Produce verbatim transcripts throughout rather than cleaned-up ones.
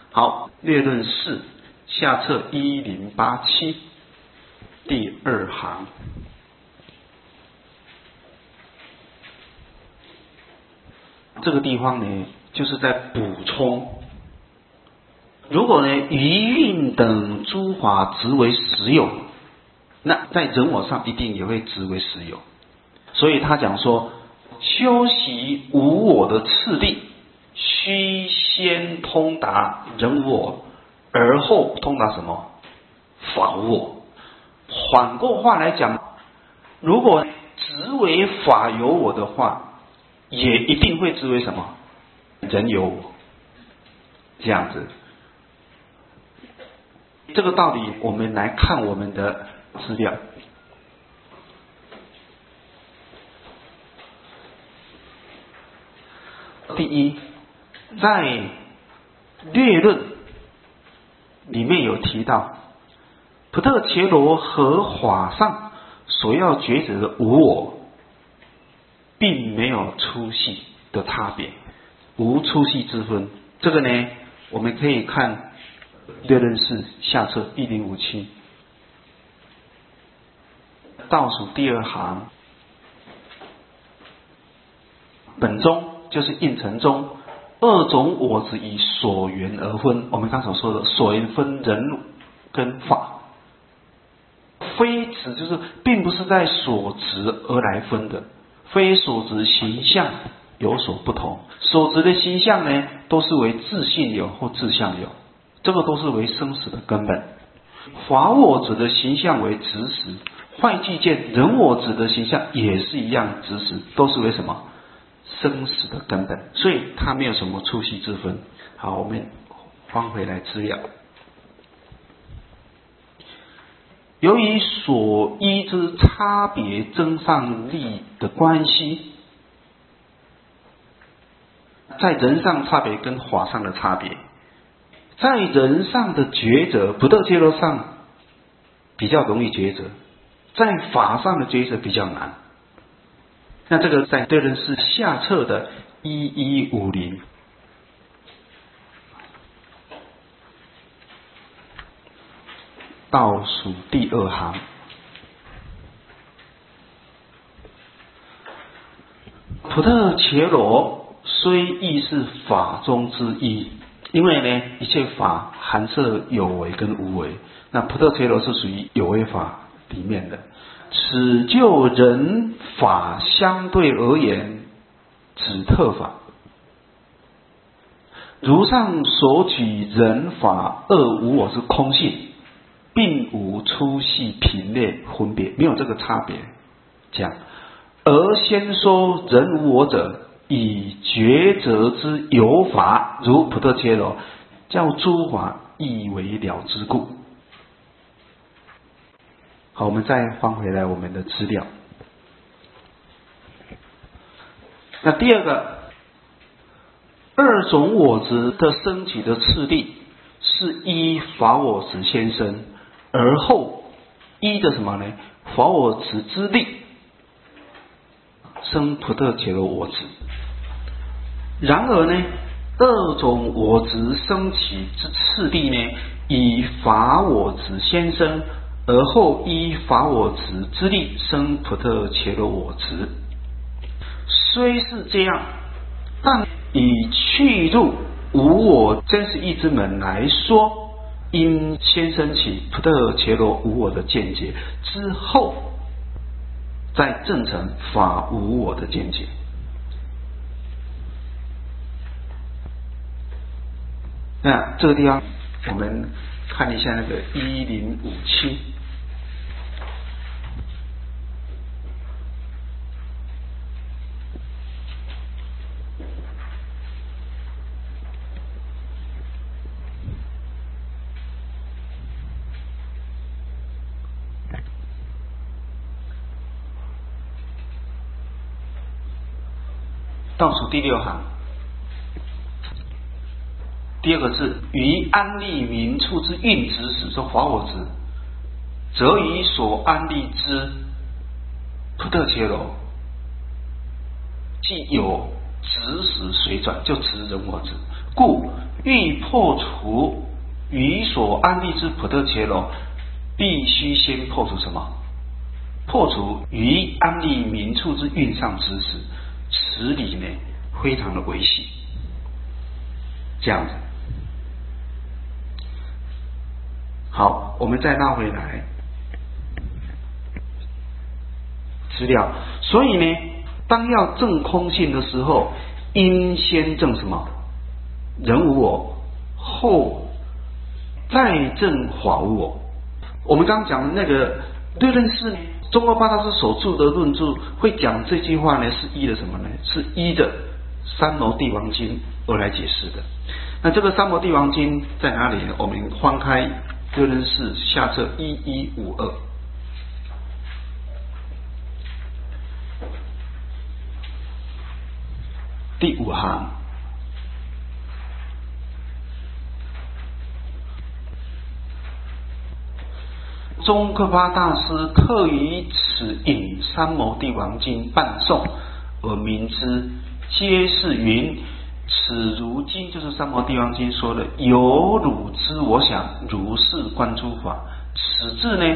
好，略论四，下册一零八七第二行。这个地方呢，就是在补充。如果呢，余韵等诸法执为实有，那在人我上一定也会执为实有。所以他讲说，修习无我的次第，须先通达人无我，而后通达什么？法无我。反过话来讲，如果执为法有我的话，也一定会执为什么？人有我。这样子。这个道理我们来看我们的资料。第一，在略论里面有提到，普特伽罗和法上所要抉择的无我，并没有粗细的差别，无粗细之分。这个呢，我们可以看略论四下册一零五七倒数第二行，本宗就是应成中，二种我执以所缘而分。我们刚所说的所缘分人跟法，非指就是并不是在所执而来分的，非所执形象有所不同。所执的形象呢，都是为自性有或自相有，这个都是为生死的根本。法我执的形象为执实，坏计见人我执的形象也是一样执实，都是为什么？生死的根本，所以它没有什么粗细之分。好，我们翻回来资料。由于所依之差别增上力的关系，在人上差别跟法上的差别，在人上的抉择，不特伽罗上比较容易抉择，在法上的抉择比较难。那这个在对论是下册的一一五零，倒数第二行，普特伽罗虽亦是法中之一，因为呢，一切法含摄有为跟无为，那普特伽罗是属于有为法里面的。此就人法相对而言，指特法。如上所举人法二无我是空性，并无粗细品类分别，没有这个差别。这样，而先说人无我者，以抉择之有法，如普特伽罗，叫诸法亦为了之故。好，我们再翻回来我们的资料。那第二个，二种我执的升起的次第，是依法我执先生，而后依的什么呢？法我执之力，生普特伽罗我执。然而呢，二种我执升起之次第呢，以法我执先生，而后依法我执之力生普特伽罗我执。虽是这样，但以去入无我真实义之门来说，因先生起普特伽罗无我的见解之后，再证成法无我的见解。那这个地方我们看一下那个一零五七。倒数第六行，第二个字，于安立名处之运执时，说法我执，则于所安立之普特伽罗，既有执时随转，就执人我执， 故欲破除于所安立之普特伽罗，必须先破除什么？破除于安立名处之运上之时，此理呢非常的维系。这样子，好，我们再拉回来资料。所以呢，当要证空性的时候，应先证什么？人无我，后再证法无我。我们刚刚讲的那个对论式呢，中国八大师所著的论著会讲这句话呢，是依的什么呢？是依的三摩地王经而来解释的。那这个三摩地王经在哪里呢？我们翻开对论式下册一一五二。第五行，宗喀巴大师特于此引三摩地王经半颂而明之，皆是云：此如今就是三摩地王经说的，有汝知我想，如是观诸法。此字呢，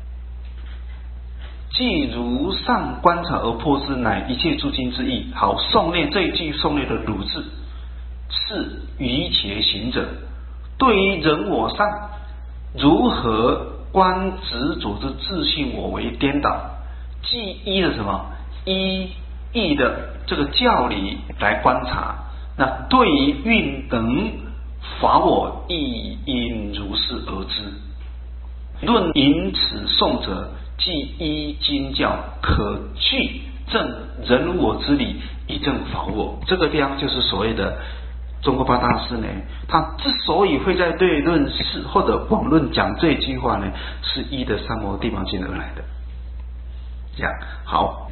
即如上观察而破之，乃一切诸经之意。好，诵念这一句诵念的汝字，是于且行者对于人我上如何观执着之自信我为颠倒，即依的什么？依义的这个教理来观察。那对于运等法我亦应如是而知。论引此颂者，即依经教，可据证人我之理，以证法我。这个地方就是所谓的宗喀巴大师呢，他之所以会在对论式或者广论讲这句话呢，是依的三摩地王经而来的。这样好。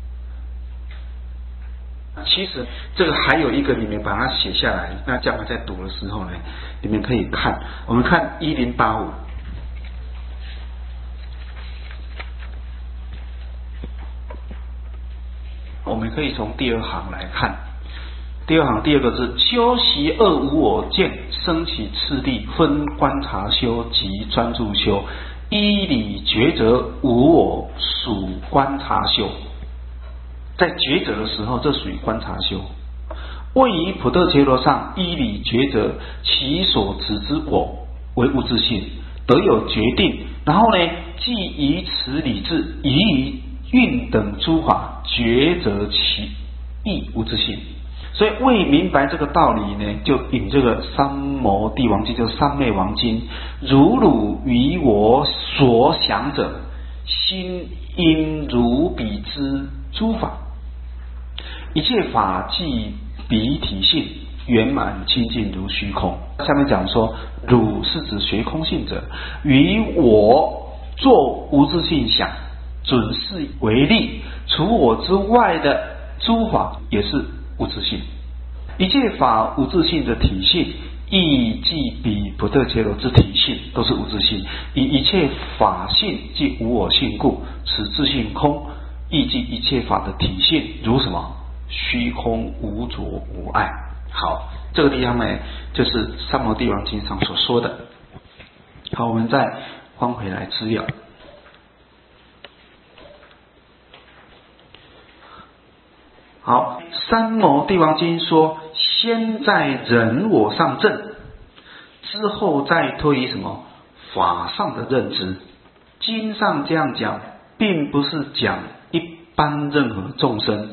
其实这个还有一个，你们把它写下来，那将来在读的时候呢，你们可以看。我们看一零八五，我们可以从第二行来看。第二行第二个字，修习二无我见，升起次第，分观察修及专注修，依理抉择无我，属观察修。在抉择的时候，这属于观察修。位于普特伽罗上，依理抉择其所指之我为物自性，得有决定，然后呢，即以此理智，以于运等诸法抉择其意物自性。所以未明白这个道理呢，就引这个三摩地王经，就是三昧王经。如汝于我所想者，心应如彼之诸法，一切法即彼体性，圆满清净如虚空。下面讲说，汝是指学空性者，于我作无自性想，准是为例，除我之外的诸法也是无自性。一切法无自性的体性，亦即彼普特伽罗之体性，都是无自性。以一切法性即无我性故，此自性空，亦即一切法的体性，如什么？虚空无着无碍。好，这个地方呢，就是三摩地王经上所说的。好，我们再翻回来资料。好，三摩地王经说，先在人我上证，之后再推移什么法上的认知。经上这样讲，并不是讲一般任何众生。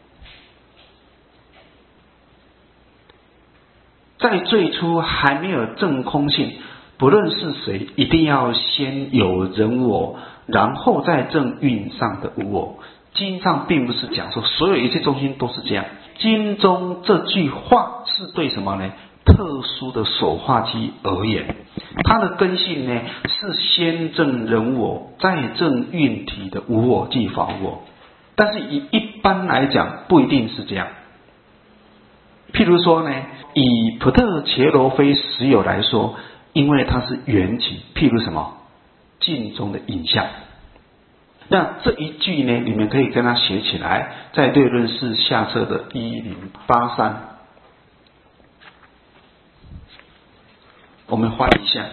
在最初还没有证空性，不论是谁，一定要先有人我，然后再证运上的无我。经上并不是讲说所有一切众生都是这样，经中这句话是对什么呢？特殊的所化机而言，它的根性呢是先证人我，再证运体的无我即法我。但是以一般来讲，不一定是这样。譬如说呢，以普特伽罗非实有来说，因为它是缘起，譬如什么镜中的影像。那这一句呢，你们可以跟它写起来，在对论式下册的一零八三。 我们翻一下，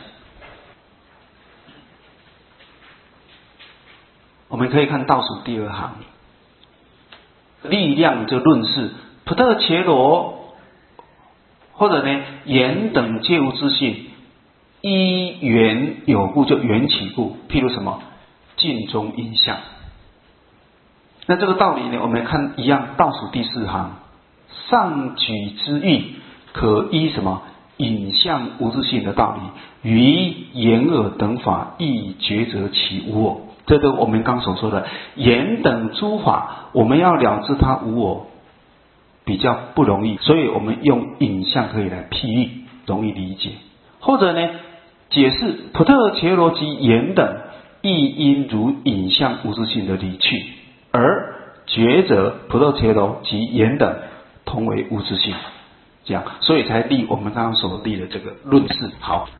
我们可以看倒数第二行，力量就论事，普特伽罗或者呢言等皆无自性，依缘有故就缘起故，譬如什么镜中影像。那这个道理呢，我们看一样，倒数第四行，上举之意可依什么影像无自性的道理，于眼耳等法亦觉则其无我。这个我们刚所说的眼等诸法，我们要了知它无我比较不容易，所以我们用影像可以来譬喻，容易理解。或者呢解释普特伽罗及眼等亦因如影像无自性的离去，而觉则普特伽罗及眼等同为无自性，这样，所以才立我们刚刚所立的这个论事。好。